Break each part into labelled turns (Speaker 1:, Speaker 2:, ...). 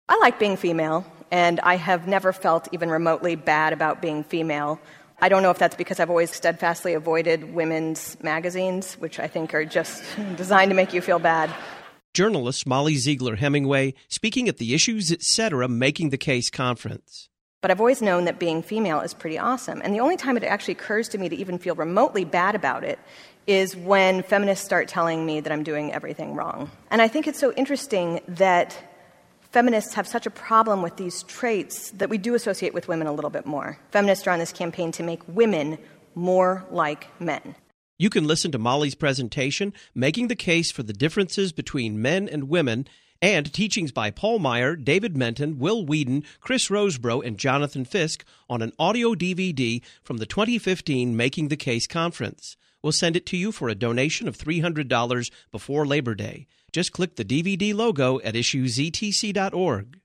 Speaker 1: I like being female, and I have never felt even remotely bad about being female. I don't know if that's because I've always steadfastly avoided women's magazines, which I think are just designed to make you feel bad.
Speaker 2: Journalist Molly Ziegler Hemingway speaking at the Issues Etc. Making the Case conference.
Speaker 1: But I've always known that being female is pretty awesome. And the only time it actually occurs to me to even feel remotely bad about it is when feminists start telling me that I'm doing everything wrong. And I think it's so interesting that feminists have such a problem with these traits that we do associate with women a little bit more. Feminists are on this campaign to make women more like men.
Speaker 2: You can listen to Molly's presentation, Making the Case for the Differences Between Men and Women, and teachings by Paul Meyer, David Menton, Will Whedon, Chris Rosebrough, and Jonathan Fisk on an audio DVD from the 2015 Making the Case conference. We'll send it to you for a donation of $300 before Labor Day. Just click the DVD logo at issuesetc.org.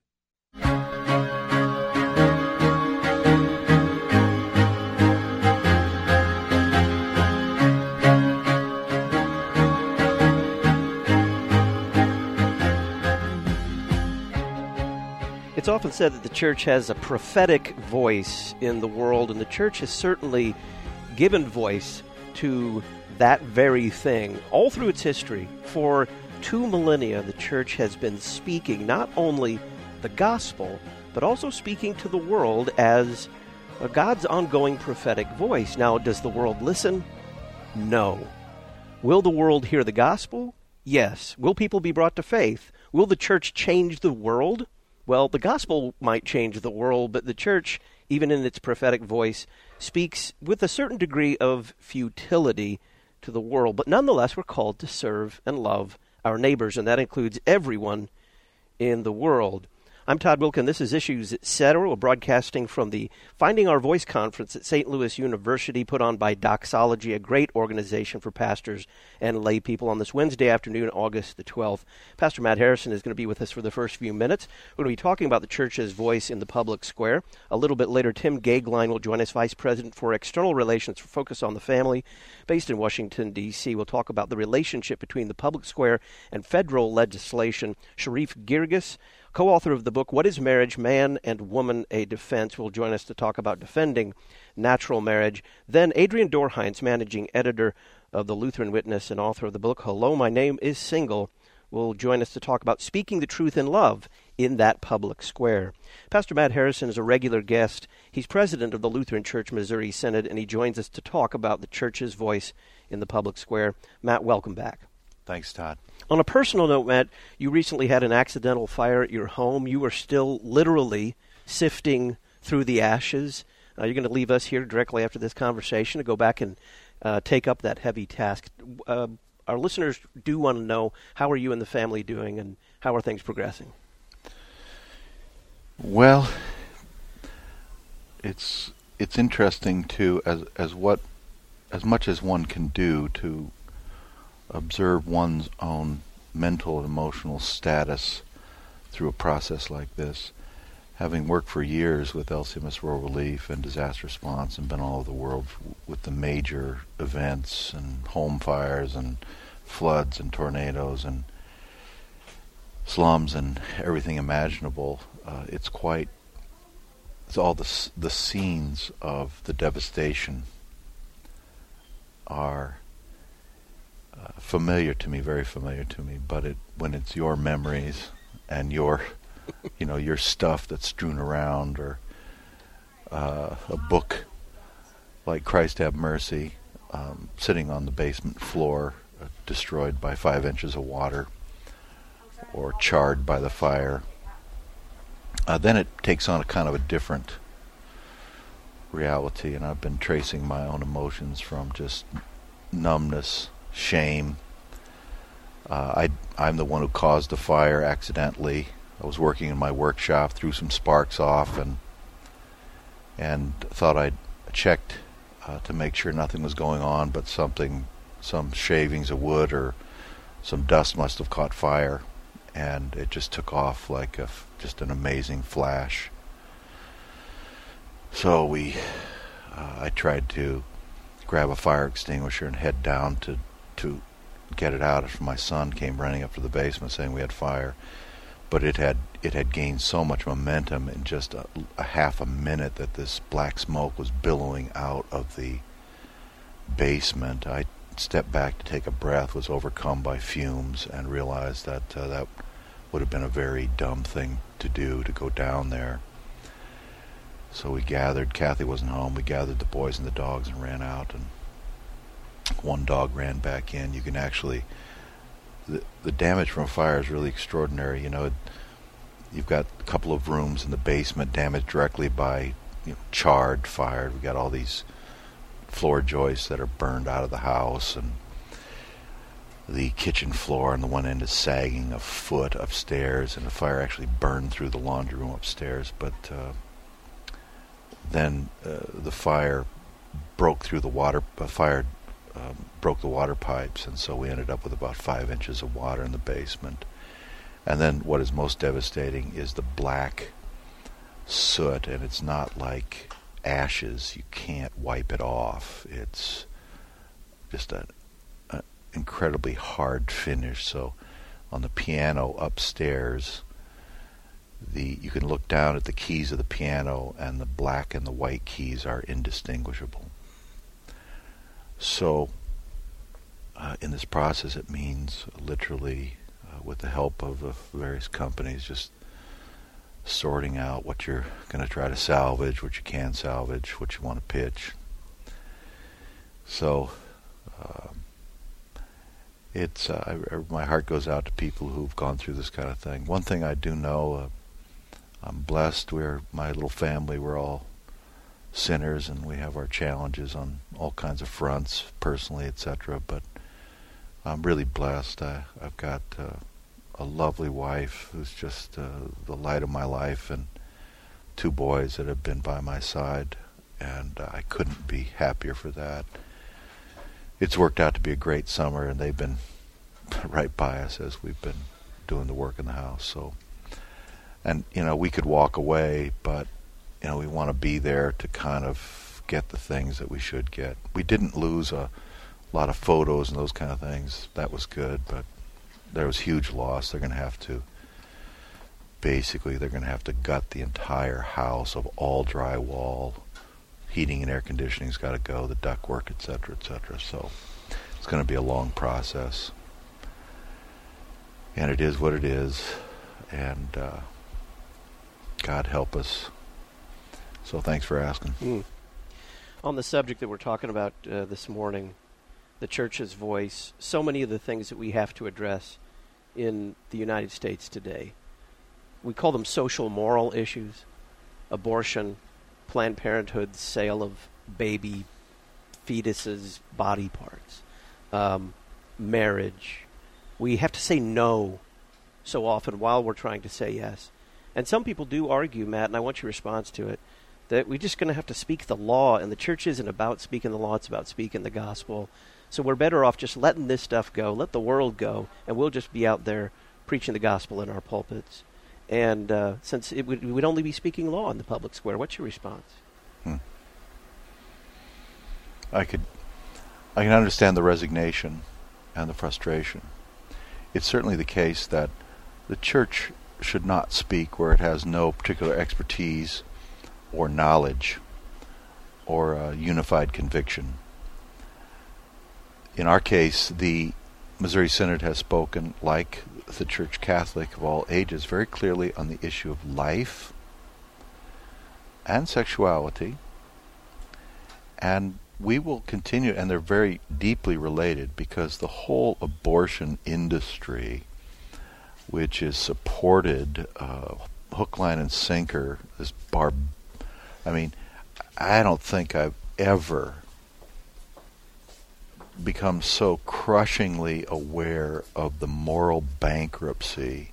Speaker 2: It's often said that the church has a prophetic voice in the world, and the church has certainly given voice to that very thing. All through its history, for 2 millennia, the church has been speaking not only the gospel, but also speaking to the world as God's ongoing prophetic voice. Now, does the world listen? No. Will the world hear the gospel? Yes. Will people be brought to faith? Will the church change the world? Well, the gospel might change the world, but the church, even in its prophetic voice, speaks with a certain degree of futility to the world. But nonetheless, we're called to serve and love our neighbors, and that includes everyone in the world. I'm Todd Wilkin. This is Issues Etc. We're broadcasting from the Finding Our Voice conference at St. Louis University, put on by Doxology, a great organization for pastors and lay people, on this Wednesday afternoon, August the 12th. Pastor Matt Harrison is going to be with us for the first few minutes. We're going to be talking about the church's voice in the public square. A little bit later, Tim Gagline will join us, Vice President for External Relations for Focus on the Family, based in Washington, D.C. We'll talk about the relationship between the public square and federal legislation. Sharif Girgis, co-author of the book, What is Marriage? Man and Woman, a Defense, will join us to talk about defending natural marriage. Then Adrian Dorheinz, managing editor of the Lutheran Witness and author of the book, Hello, My Name is Single, will join us to talk about speaking the truth in love in that public square. Pastor Matt Harrison is a regular guest. He's president of the Lutheran Church Missouri Synod, and he joins us to talk about the church's voice in the public square. Matt, welcome back.
Speaker 3: Thanks, Todd.
Speaker 2: On a personal note, Matt, you recently had an accidental fire at your home. You are still literally sifting through the ashes. You're going to leave us here directly after this conversation to go back and take up that heavy task. Our listeners do want to know, how are you and the family doing, and how are things progressing?
Speaker 3: Well, it's interesting to as much as one can do to observe one's own mental and emotional status through a process like this. Having worked for years with LCMS Rural Relief and disaster response and been all over the world with the major events and home fires and floods and tornadoes and slums and everything imaginable, it's all the scenes of the devastation are familiar to me, very familiar to me. But when it's your memories and your stuff that's strewn around, or a book like Christ Have Mercy, sitting on the basement floor, destroyed by 5 inches of water, or charred by the fire, then it takes on a kind of a different reality. And I've been tracing my own emotions from just numbness, shame. I'm the one who caused the fire accidentally. I was working in my workshop, threw some sparks off, and thought I'd checked to make sure nothing was going on, but some shavings of wood or some dust must have caught fire, and it just took off like just an amazing flash. So I tried to grab a fire extinguisher and head down to get it out. After my son came running up to the basement saying we had fire. but it had gained so much momentum in just a half a minute that this black smoke was billowing out of the basement. I stepped back to take a breath, was overcome by fumes, and realized that that would have been a very dumb thing to do, to go down there. So we gathered. Kathy wasn't home. We gathered the boys and the dogs and ran out, and one dog ran back in. You can actually, the damage from a fire is really extraordinary. You've got a couple of rooms in the basement damaged directly by charred fire. We've got all these floor joists that are burned out of the house, and the kitchen floor on the one end is sagging a foot upstairs, and the fire actually burned through the laundry room upstairs. But then the fire broke through the water. Broke the water pipes, and so we ended up with about 5 inches of water in the basement. And then what is most devastating is the black soot, and it's not like ashes. You can't wipe it off. It's just an incredibly hard finish. So on the piano upstairs, you can look down at the keys of the piano, and the black and the white keys are indistinguishable. So in this process, it means literally, with the help of the various companies, just sorting out what you're going to try to salvage, what you can salvage, what you want to pitch. So my heart goes out to people who've gone through this kind of thing. One thing I do know, I'm blessed. My little family, we're all sinners, and we have our challenges on all kinds of fronts, personally, etc. But I'm really blessed. I've got a lovely wife who's just the light of my life, and 2 boys that have been by my side, and I couldn't be happier for that. It's worked out to be a great summer, and they've been right by us as we've been doing the work in the house. So, and we could walk away, but we want to be there to kind of get the things that we should get. We didn't lose a lot of photos and those kind of things. That was good, but there was huge loss. They're going to have to gut the entire house of all drywall. Heating and air conditioning's got to go, the ductwork, etc., etc. So it's going to be a long process. And it is what it is. And God help us. So thanks for asking.
Speaker 2: On the subject that we're talking about this morning, the church's voice, so many of the things that we have to address in the United States today, we call them social moral issues: abortion, Planned Parenthood, sale of baby fetuses, body parts, marriage. We have to say no so often while we're trying to say yes. And some people do argue, Matt, and I want your response to it, that we're just going to have to speak the law, and the church isn't about speaking the law, it's about speaking the gospel. So we're better off just letting this stuff go, let the world go, and we'll just be out there preaching the gospel in our pulpits. And since we would only be speaking law in the public square, what's your response?
Speaker 3: I can understand the resignation and the frustration. It's certainly the case that the church should not speak where it has no particular expertise or knowledge or unified conviction. In our case, the Missouri Synod has spoken, like the Church Catholic of all ages, very clearly on the issue of life and sexuality, and we will continue, and they're very deeply related, because the whole abortion industry, which is supported hook, line, and sinker, is I don't think I've ever become so crushingly aware of the moral bankruptcy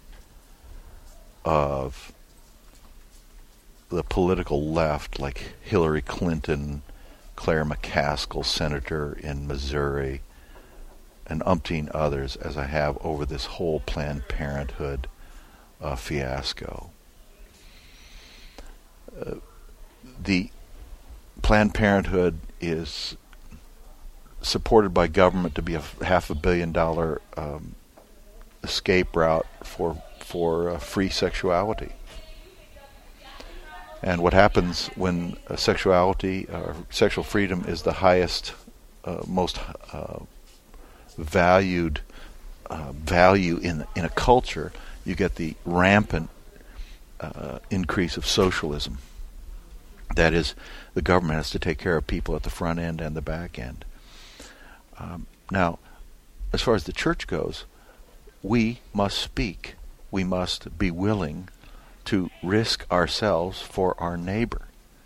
Speaker 3: of the political left, like Hillary Clinton, Claire McCaskill, senator in Missouri, and umpteen others, as I have over this whole Planned Parenthood fiasco. The Planned Parenthood is supported by government to be a $500 million escape route for for free sexuality. And what happens when sexuality or sexual freedom is the highest, most valued value in a culture, you get the rampant increase of socialism. That is, the government has to take care of people at the front end and the back end. Now, as far as the church goes, we must speak. We must be willing to risk ourselves for our neighbor.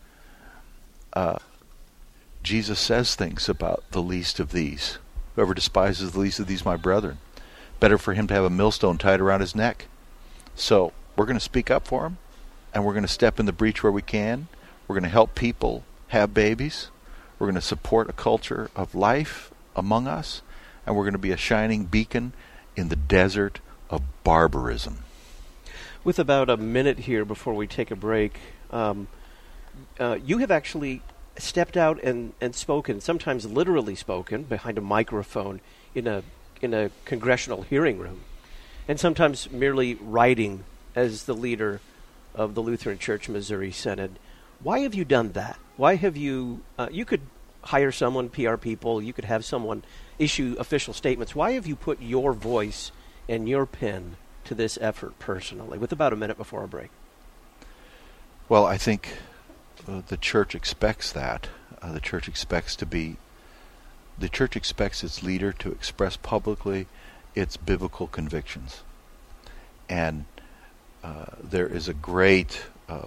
Speaker 3: Jesus says things about the least of these. Whoever despises the least of these, my brethren. Better for him to have a millstone tied around his neck. So we're going to speak up for him, and we're going to step in the breach where we can. We're going to help people have babies. We're going to support a culture of life among us, and we're going to be a shining beacon in the desert of barbarism.
Speaker 2: With about a minute here before we take a break, you have actually stepped out and spoken, sometimes literally spoken, behind a microphone in a congressional hearing room, and sometimes merely writing as the leader of the Lutheran Church Missouri Synod. Why have you done that? Why have you, you could hire someone, PR people, you could have someone issue official statements. Why have you put your voice and your pen to this effort personally, with about a minute before our break?
Speaker 3: Well, I think the church expects that. The church expects its leader to express publicly its biblical convictions. And there is a great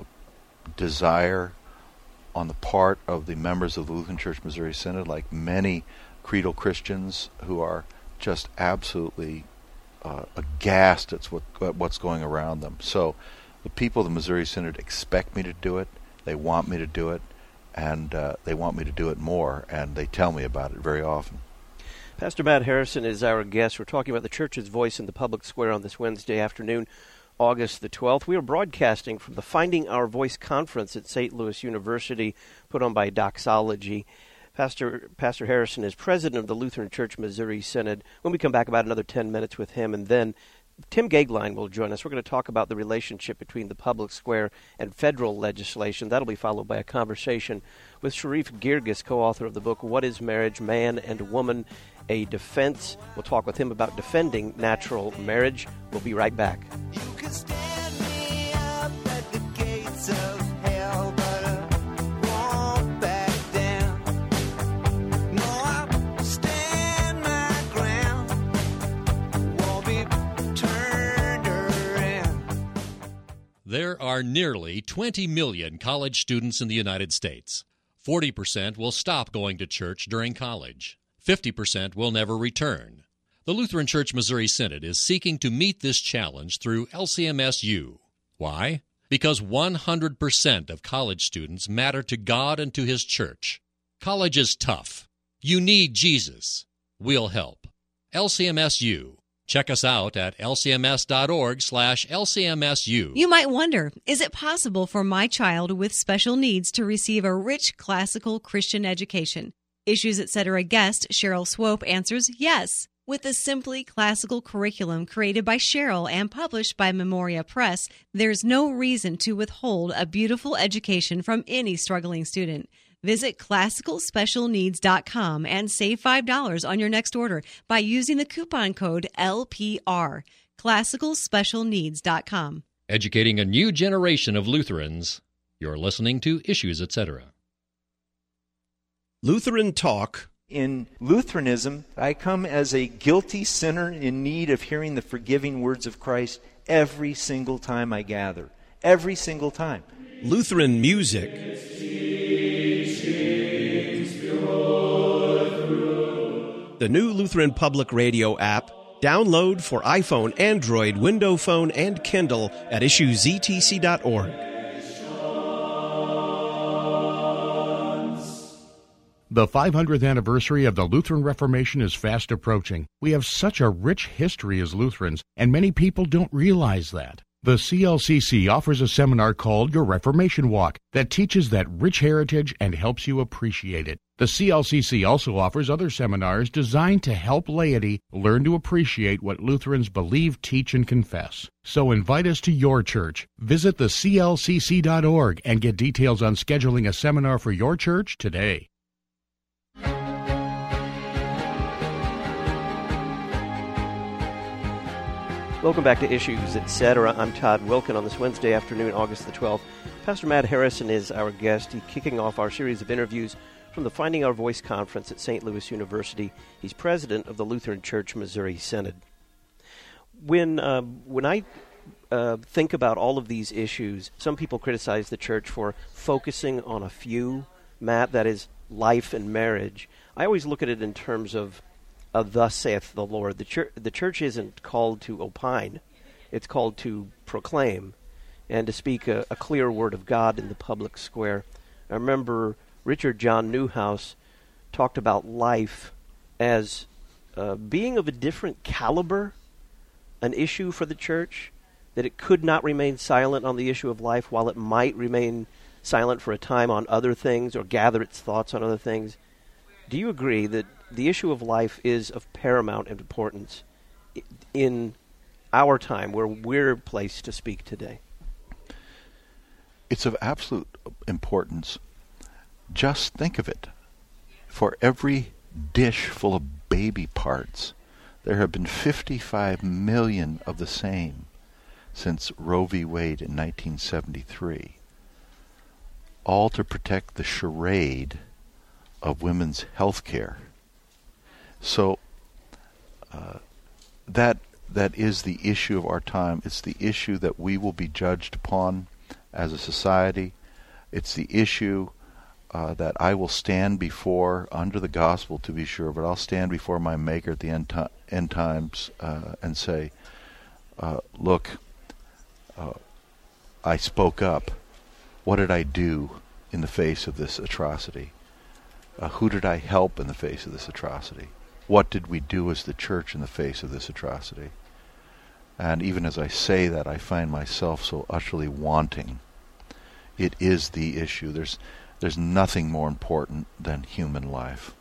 Speaker 3: desire on the part of the members of the Lutheran Church Missouri Synod, like many creedal Christians who are just absolutely aghast at what's going around them. So the people of the Missouri Synod expect me to do it. They want me to do it, and they want me to do it more, and they tell me about it very often.
Speaker 2: Pastor Matt Harrison is our guest. We're talking about the church's voice in the public square on this Wednesday afternoon, August the 12th. We are broadcasting from the Finding Our Voice conference at St. Louis University, put on by Doxology. Pastor Harrison is president of the Lutheran Church Missouri Synod. When we come back, about another 10 minutes with him, and then Tim Gagline will join us. We're going to talk about the relationship between the public square and federal legislation. That'll be followed by a conversation with Sharif Girgis, co-author of the book, What is Marriage, Man and Woman, a Defense. We'll talk with him about defending natural marriage. We'll be right back.
Speaker 4: You can stand me up at the gates of hell, but I won't back down. No, I'll stand my ground, won't be turned around.
Speaker 5: There are nearly 20 million college students in the United States. 40% will stop going to church during college. 50% will never return. The Lutheran Church Missouri Synod is seeking to meet this challenge through LCMSU. Why? Because 100% of college students matter to God and to His church. College is tough. You need Jesus. We'll help. LCMSU. Check us out at lcms.org/LCMSU.
Speaker 6: You might wonder, is it possible for my child with special needs to receive a rich classical Christian education? Issues Etc. guest Cheryl Swope answers yes. With the Simply Classical curriculum created by Cheryl and published by Memoria Press, there's no reason to withhold a beautiful education from any struggling student. Visit classicalspecialneeds.com and save $5 on your next order by using the coupon code LPR. classicalspecialneeds.com.
Speaker 5: Educating a new generation of Lutherans. You're listening to Issues Etc.
Speaker 7: Lutheran Talk. In Lutheranism, I come as a guilty sinner in need of hearing the forgiving words of Christ every single time I gather. Every single time. Lutheran music. The new Lutheran Public Radio app. Download for iPhone, Android, Windows Phone, and Kindle at issuesetc.org.
Speaker 8: The 500th anniversary of the Lutheran Reformation is fast approaching. We have such a rich history as Lutherans, and many people don't realize that. The CLCC offers a seminar called Your Reformation Walk that teaches that rich heritage and helps you appreciate it. The CLCC also offers other seminars designed to help laity learn to appreciate what Lutherans believe, teach, and confess. So invite us to your church. Visit theclcc.org and get details on scheduling a seminar for your church today.
Speaker 2: Welcome back to Issues, Etc. I'm Todd Wilkin on this Wednesday afternoon, August the 12th. Pastor Matt Harrison is our guest. He's kicking off our series of interviews from the Finding Our Voice Conference at St. Louis University. He's president of the Lutheran Church Missouri Synod. When I think about all of these issues, some people criticize the church for focusing on a few, Matt, that is life and marriage. I always look at it in terms of thus saith the Lord. The church isn't called to opine. It's called to proclaim and to speak a clear word of God in the public square. I remember Richard John Newhouse talked about life as being of a different caliber, an issue for the church, that it could not remain silent on the issue of life while it might remain silent for a time on other things or gather its thoughts on other things. Do you agree that the issue of life is of paramount importance in our time where we're placed to speak today?
Speaker 3: It's of absolute importance. Just think of it. For every dish full of baby parts, there have been 55 million of the same since Roe v. Wade in 1973, all to protect the charade of women's health care. So that is the issue of our time. It's the issue that we will be judged upon as a society. It's the issue that I will stand before under the gospel, to be sure, but I'll stand before my Maker at the end times and say, look, I spoke up. What did I do in the face of this atrocity? Who did I help in the face of this atrocity? What did we do as the church in the face of this atrocity? And even as I say that, I find myself so utterly wanting. It is the issue. There's nothing more important than human life.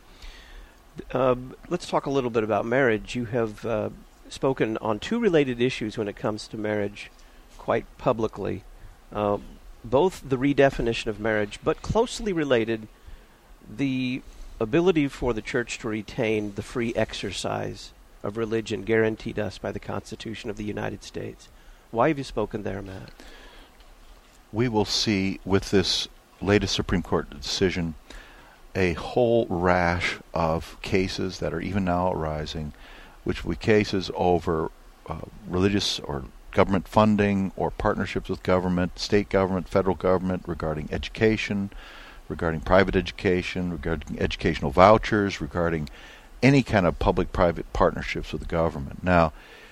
Speaker 2: Let's talk a little bit about marriage. You have spoken on two related issues when it comes to marriage quite publicly. Both the redefinition of marriage, but closely related, the ability for the church to retain the free exercise of religion guaranteed us by the Constitution of the United States. Why have you spoken there, Matt?
Speaker 3: We will see with this latest Supreme Court decision a whole rash of cases that are even now arising, which will be cases over religious or government funding or partnerships with government, state government, federal government, regarding education, regarding private education, regarding educational vouchers, regarding any kind of public-private partnerships with the government. Now,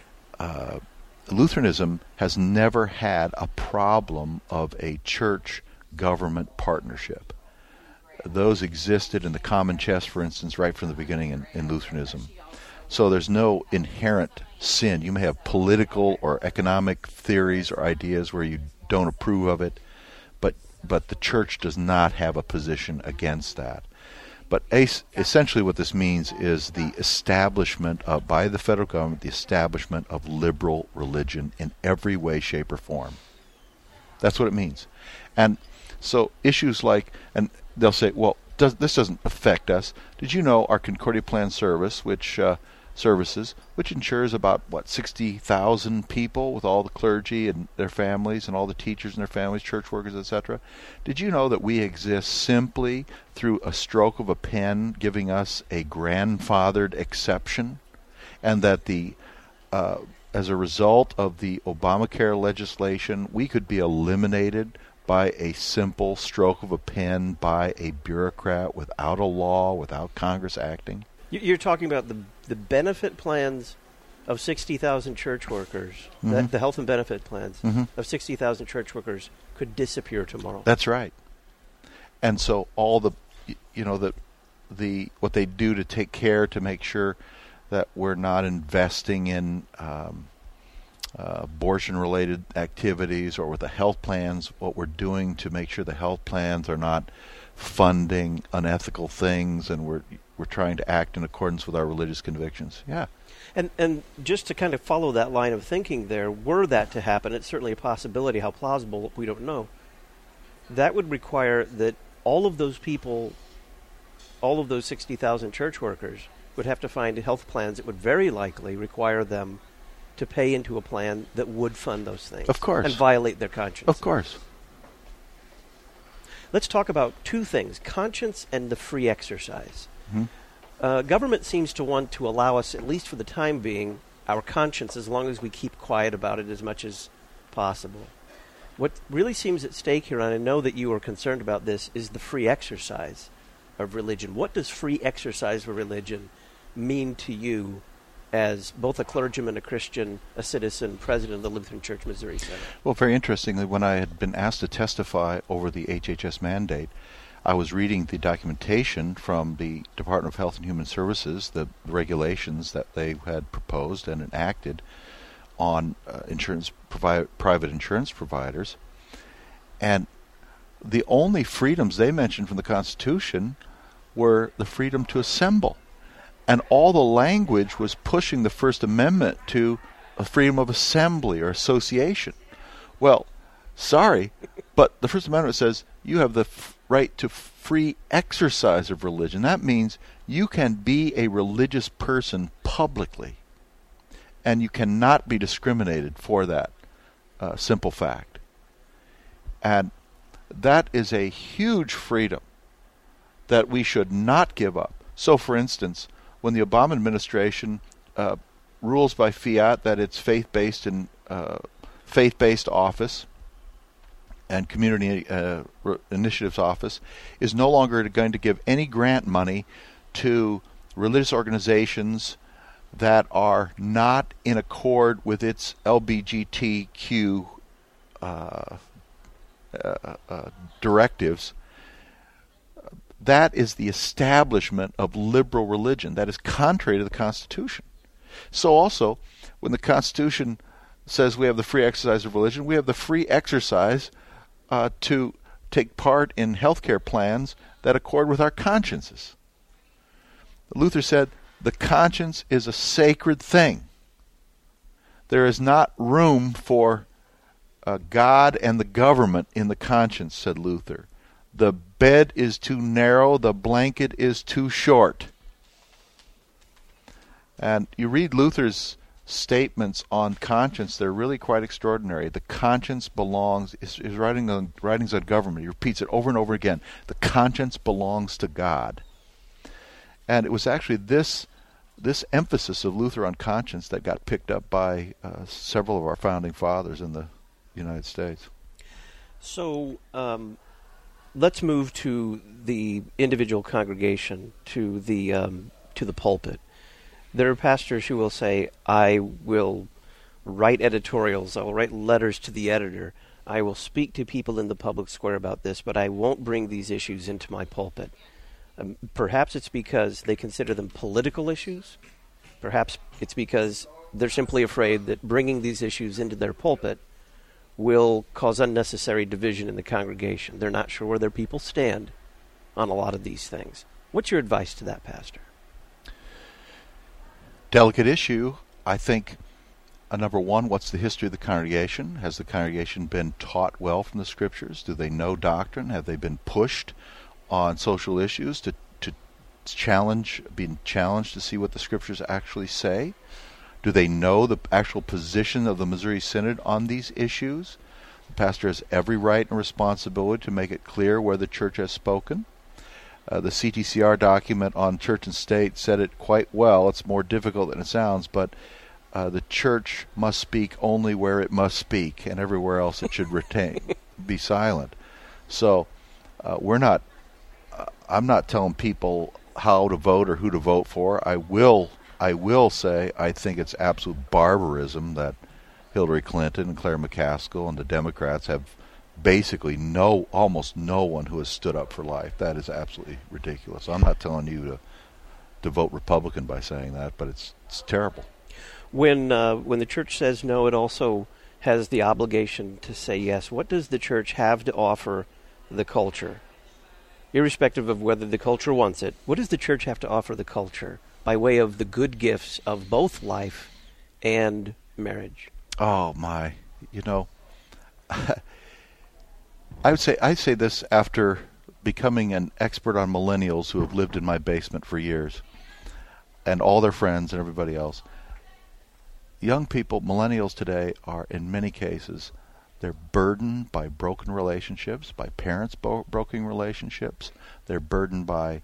Speaker 3: Lutheranism has never had a problem of a church-government partnership. Those existed in the common chest, for instance, right from the beginning in Lutheranism. So there's no inherent sin. You may have political or economic theories or ideas where you don't approve of it, but the church does not have a position against that. But essentially what this means is the establishment of, by the federal government, the establishment of liberal religion in every way, shape, or form. That's what it means. And so issues like, and they'll say, well, this doesn't affect us. Did you know our Concordia Plan service, which ensures about 60,000 people with all the clergy and their families and all the teachers and their families, church workers, etc. Did you know that we exist simply through a stroke of a pen giving us a grandfathered exception, and that as a result of the Obamacare legislation, we could be eliminated by a simple stroke of a pen by a bureaucrat without a law, without Congress acting?
Speaker 2: You're talking about the benefit plans of 60,000 church workers,
Speaker 3: Mm-hmm.
Speaker 2: the health and benefit plans
Speaker 3: Mm-hmm.
Speaker 2: of 60,000 church workers could disappear tomorrow.
Speaker 3: That's right. And so all the what they do to take care to make sure that we're not investing in abortion-related activities or with the health plans, what we're doing to make sure the health plans are not funding unethical things, and we're trying to act in accordance with our religious convictions. Yeah.
Speaker 2: And just to kind of follow that line of thinking there, were that to happen, it's certainly a possibility. How plausible, we don't know. That would require that all of those people, all of those 60,000 church workers, would have to find health plans that would very likely require them to pay into a plan that would fund those things.
Speaker 3: Of course.
Speaker 2: And violate their conscience.
Speaker 3: Of course.
Speaker 2: Let's talk about two things, conscience and the free exercise.
Speaker 3: Mm-hmm.
Speaker 2: Government seems to want to allow us, at least for the time being, our conscience as long as we keep quiet about it as much as possible. What really seems at stake here, and I know that you are concerned about this, is the free exercise of religion. What does free exercise of religion mean to you as both a clergyman, a Christian, a citizen, president of the Lutheran Church Missouri Synod?
Speaker 3: Well, very interestingly, when I had been asked to testify over the HHS mandate, I was reading the documentation from the Department of Health and Human Services, the regulations that they had proposed and enacted on private insurance providers. And the only freedoms they mentioned from the Constitution were the freedom to assemble. And all the language was pushing the First Amendment to a freedom of assembly or association. Well, sorry, but the First Amendment says you have the right to free exercise of religion. That means you can be a religious person publicly, and you cannot be discriminated for that simple fact. And that is a huge freedom that we should not give up. So, for instance, when the Obama administration rules by fiat that it's faith-based office and community initiatives office is no longer going to give any grant money to religious organizations that are not in accord with its LGBTQ directives. That is the establishment of liberal religion. That is contrary to the Constitution. So also, when the Constitution says we have the free exercise of religion, we have the free exercise to take part in healthcare plans that accord with our consciences. Luther said, the conscience is a sacred thing. There is not room for God and the government in the conscience, said Luther. The bed is too narrow, the blanket is too short. And you read Luther's statements on conscience, they're really quite extraordinary. The conscience belongs, his writings on government, he repeats it over and over again. The conscience belongs to God. And it was actually this emphasis of Luther on conscience that got picked up by several of our founding fathers in the United States.
Speaker 2: So, let's move to the individual congregation, to the pulpit. There are pastors who will say, I will write editorials, I will write letters to the editor, I will speak to people in the public square about this, but I won't bring these issues into my pulpit. Perhaps it's because they consider them political issues. Perhaps it's because they're simply afraid that bringing these issues into their pulpit will cause unnecessary division in the congregation. They're not sure where their people stand on a lot of these things. What's your advice to that pastor?
Speaker 3: Delicate issue. I think, number one, what's the history of the congregation? Has the congregation been taught well from the Scriptures? Do they know doctrine? Have they been pushed on social issues to being challenged to see what the Scriptures actually say? Do they know the actual position of the Missouri Synod on these issues? The pastor has every right and responsibility to make it clear where the church has spoken. The CTCR document on church and state said it quite well. It's more difficult than it sounds, but the church must speak only where it must speak, and everywhere else it should be silent. So I'm not telling people how to vote or who to vote for. I will say I think it's absolute barbarism that Hillary Clinton and Claire McCaskill and the Democrats have basically almost no one who has stood up for life. That is absolutely ridiculous. I'm not telling you to vote Republican by saying that, but it's terrible.
Speaker 2: When the church says no, it also has the obligation to say yes. What does the church have to offer the culture? Irrespective of whether the culture wants it, what does the church have to offer the culture by way of the good gifts of both life and marriage?
Speaker 3: Oh, my. You know, I say this after becoming an expert on millennials who have lived in my basement for years, and all their friends and everybody else. Young people, millennials today, are in many cases, they're burdened by broken relationships, by parents broken relationships. They're burdened by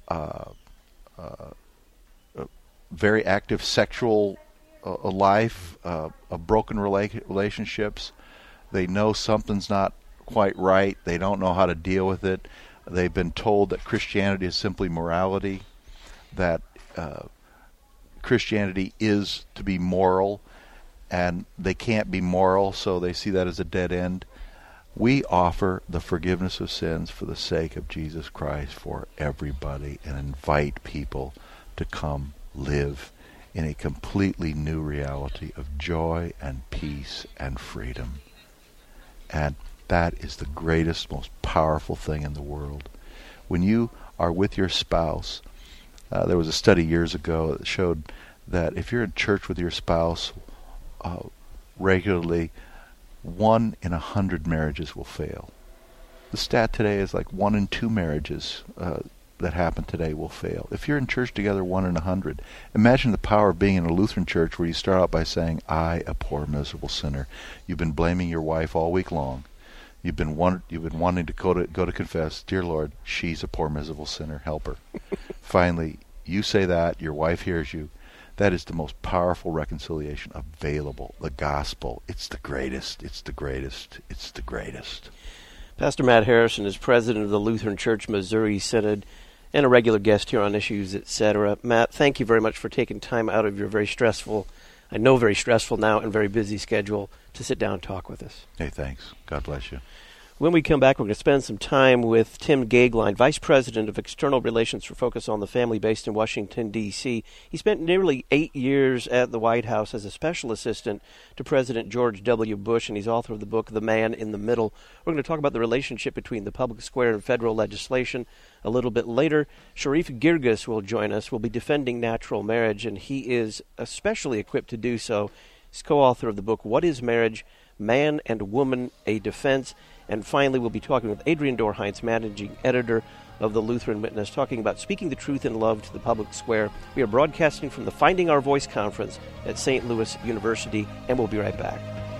Speaker 3: very active sexual life, broken relationships. They know something's not quite right. They don't know how to deal with it. They've been told that Christianity is simply morality, that Christianity is to be moral, and they can't be moral, so they see that as a dead end. We offer the forgiveness of sins for the sake of Jesus Christ for everybody, and invite people to come live in a completely new reality of joy and peace and freedom. And that is the greatest, most powerful thing in the world. When you are with your spouse, there was a study years ago that showed that if you're in church with your spouse regularly, 1 in 100 marriages will fail. The stat today is like 1 in 2 marriages that happen today will fail. If you're in church together 1 in 100, imagine the power of being in a Lutheran church where you start out by saying, I, a poor miserable sinner. You've been blaming your wife all week long. You've been wanting to go to confess, dear Lord, she's a poor miserable sinner, help her. Finally, you say that, your wife hears you. That is the most powerful reconciliation available. The gospel, it's the greatest, it's the greatest, it's the greatest.
Speaker 2: Pastor Matt Harrison is president of the Lutheran Church Missouri Synod and a regular guest here on Issues, Etc. Matt, thank you very much for taking time out of your very stressful now and very busy schedule to sit down and talk with us.
Speaker 3: Hey, thanks. God bless you.
Speaker 2: When we come back, we're going to spend some time with Tim Goeglein, Vice President of External Relations for Focus on the Family based in Washington, D.C. He spent nearly 8 years at the White House as a special assistant to President George W. Bush, and he's author of the book, The Man in the Middle. We're going to talk about the relationship between the public square and federal legislation a little bit later. Sharif Girgis will join us. We'll be defending natural marriage, and he is especially equipped to do so. He's co-author of the book, What is Marriage? Man and Woman, A Defense. And finally, we'll be talking with Adrian Dorheinz, managing editor of the Lutheran Witness, talking about speaking the truth in love to the public square. We are broadcasting from the Finding Our Voice conference at St. Louis University, and we'll be right back.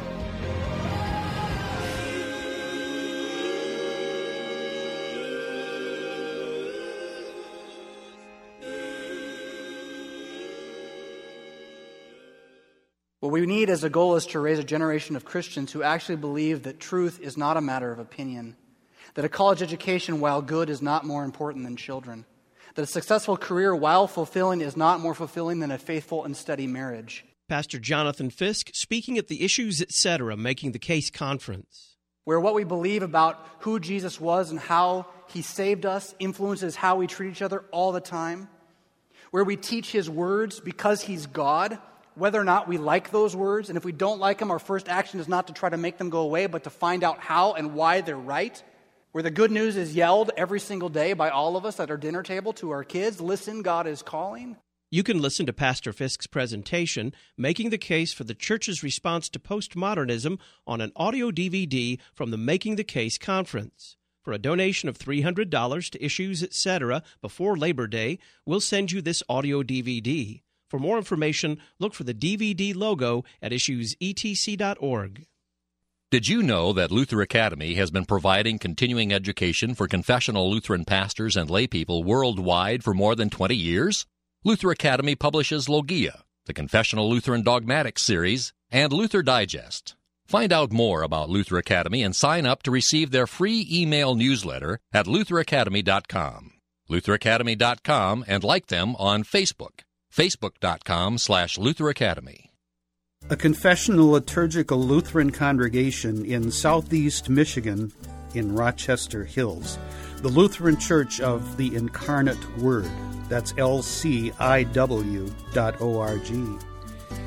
Speaker 9: What we need as a goal is to raise a generation of Christians who actually believe that truth is not a matter of opinion, that a college education, while good, is not more important than children, that a successful career, while fulfilling, is not more fulfilling than a faithful and steady marriage.
Speaker 10: Pastor Jonathan Fisk speaking at the Issues, Etc. Making the Case conference.
Speaker 9: Where what we believe about who Jesus was and how he saved us influences how we treat each other all the time. Where we teach his words because he's God, whether or not we like those words, and if we don't like them, our first action is not to try to make them go away, but to find out how and why they're right. Where the good news is yelled every single day by all of us at our dinner table to our kids, listen, God is calling.
Speaker 10: You can listen to Pastor Fisk's presentation, Making the Case for the Church's Response to Postmodernism, on an audio DVD from the Making the Case conference. For a donation of $300 to Issues, Etc. before Labor Day, we'll send you this audio DVD. For more information, look for the DVD logo at issuesetc.org.
Speaker 5: Did you know that Luther Academy has been providing continuing education for confessional Lutheran pastors and laypeople worldwide for more than 20 years? Luther Academy publishes Logia, the Confessional Lutheran Dogmatics series, and Luther Digest. Find out more about Luther Academy and sign up to receive their free email newsletter at lutheracademy.com. lutheracademy.com, and like them on Facebook. Facebook.com/Luther Academy.
Speaker 11: A confessional liturgical Lutheran congregation in southeast Michigan in Rochester Hills, the Lutheran Church of the Incarnate Word, that's LCIW.org.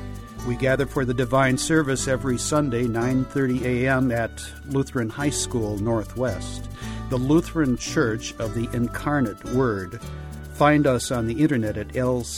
Speaker 11: We gather for the divine service every Sunday, 9:30 a.m. at Lutheran High School Northwest, the Lutheran Church of the Incarnate Word. Find us on the internet at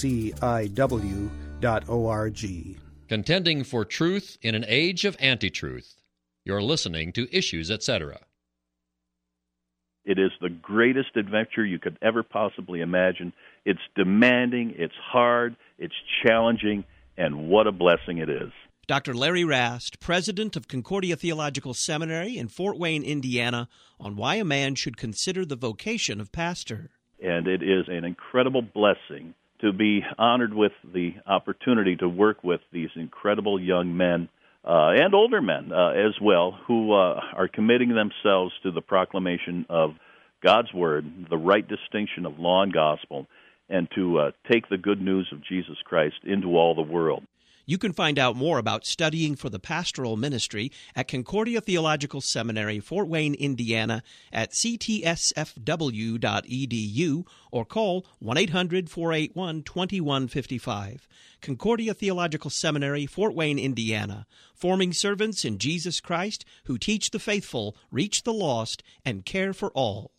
Speaker 11: lciw.org.
Speaker 5: Contending for truth in an age of anti-truth. You're listening to Issues, Etc.
Speaker 12: It is the greatest adventure you could ever possibly imagine. It's demanding, it's hard, it's challenging, and what a blessing it is.
Speaker 10: Dr. Larry Rast, president of Concordia Theological Seminary in Fort Wayne, Indiana, on why a man should consider the vocation of pastor.
Speaker 12: And it is an incredible blessing to be honored with the opportunity to work with these incredible young men and older men as well, who are committing themselves to the proclamation of God's Word, the right distinction of law and gospel, and to take the good news of Jesus Christ into all the world.
Speaker 10: You can find out more about studying for the pastoral ministry at Concordia Theological Seminary, Fort Wayne, Indiana, at ctsfw.edu or call 1-800-481-2155. Concordia Theological Seminary, Fort Wayne, Indiana, forming servants in Jesus Christ who teach the faithful, reach the lost, and care for all.